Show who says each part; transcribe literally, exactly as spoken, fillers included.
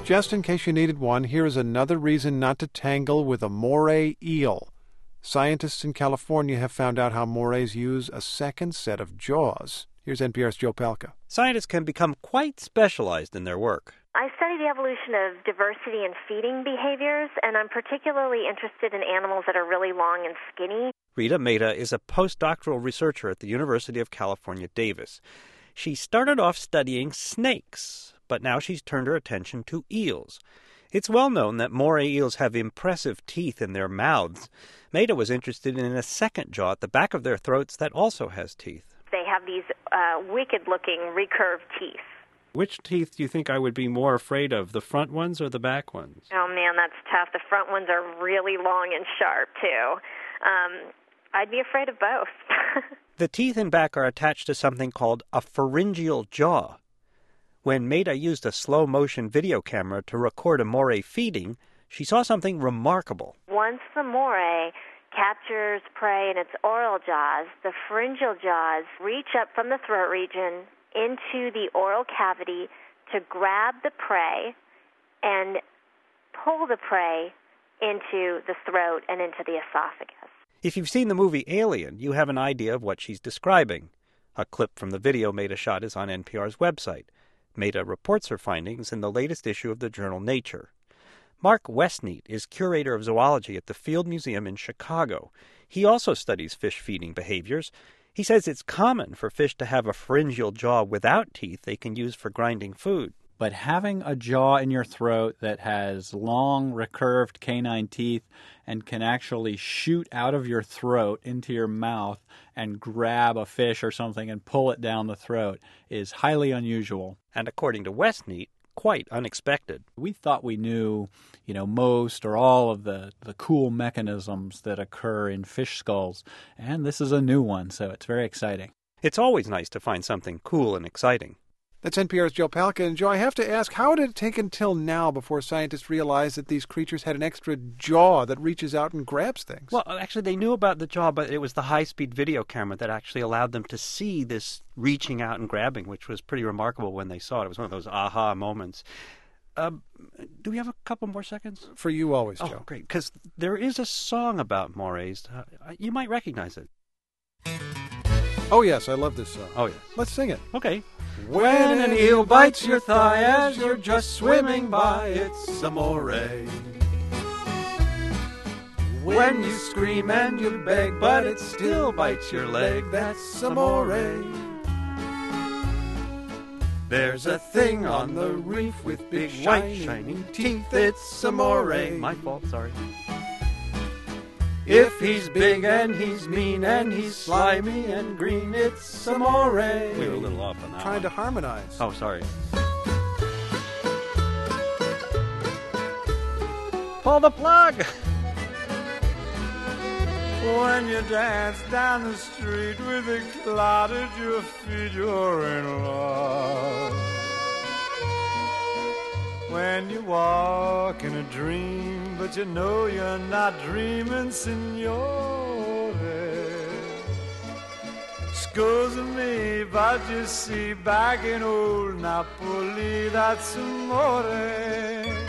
Speaker 1: Just in case you needed one, here is another reason not to tangle with a moray eel. Scientists in California have found out how morays use a second set of jaws. Here's N P R's Joe Palca.
Speaker 2: Scientists can become quite specialized in their work.
Speaker 3: I study the evolution of diversity in feeding behaviors, and I'm particularly interested in animals that are really long and skinny.
Speaker 2: Rita Mehta is a postdoctoral researcher at the University of California, Davis. She started off studying snakes, but now she's turned her attention to eels. It's well known that moray eels have impressive teeth in their mouths. Mehta was interested in a second jaw at the back of their throats that also has teeth.
Speaker 3: They have these uh, wicked-looking recurved teeth.
Speaker 4: Which teeth do you think I would be more afraid of, the front ones or the back ones?
Speaker 3: Oh, man, that's tough. The front ones are really long and sharp, too. Um, I'd be afraid of both.
Speaker 2: The teeth in back are attached to something called a pharyngeal jaw. When Mehta used a slow-motion video camera to record a moray feeding, she saw something remarkable.
Speaker 3: Once the moray captures prey in its oral jaws, the pharyngeal jaws reach up from the throat region into the oral cavity to grab the prey and pull the prey into the throat and into the esophagus.
Speaker 2: If you've seen the movie Alien, you have an idea of what she's describing. A clip from the video Mehta shot is on N P R's website. Mehta reports her findings in the latest issue of the journal Nature. Mark Westneat is curator of zoology at the Field Museum in Chicago. He also studies fish feeding behaviors. He says it's common for fish to have a pharyngeal jaw without teeth they can use for grinding food.
Speaker 5: But having a jaw in your throat that has long, recurved canine teeth and can actually shoot out of your throat into your mouth and grab a fish or something and pull it down the throat is highly unusual.
Speaker 2: And according to Westneat, quite unexpected.
Speaker 5: We thought we knew, you know, most or all of the, the cool mechanisms that occur in fish skulls, and this is a new one, so it's very exciting.
Speaker 2: It's always nice to find something cool and exciting.
Speaker 1: That's N P R's Joe Palca. And Joe, I have to ask, how did it take until now before scientists realized that these creatures had an extra jaw that reaches out and grabs things?
Speaker 2: Well, actually, they knew about the jaw, but it was the high-speed video camera that actually allowed them to see this reaching out and grabbing, which was pretty remarkable when they saw it. It was one of those aha moments. Uh, do we have a couple more seconds?
Speaker 1: For you always,
Speaker 2: oh,
Speaker 1: Joe.
Speaker 2: Great, because there is a song about morays. Uh, you might recognize it.
Speaker 1: Oh, yes, I love this song.
Speaker 2: Oh, yes.
Speaker 1: Let's sing it.
Speaker 2: Okay.
Speaker 6: When an eel bites your thigh as you're just swimming by, it's a moray. When you scream and you beg, but it still bites your leg, that's a moray. There's a thing on the reef with big white shining teeth, it's a moray.
Speaker 2: My fault, sorry.
Speaker 6: If he's big and he's mean and he's slimy and green, it's a moray.
Speaker 2: We were a little off on that
Speaker 1: Trying
Speaker 2: one.
Speaker 1: to harmonize.
Speaker 2: Oh, sorry. Pull the plug!
Speaker 6: When you dance down the street with a cloud at your feet, you're in love. When you walk in a dream, but you know you're not dreaming, signore. Scusa me, but you see, back in old Napoli, that's amore.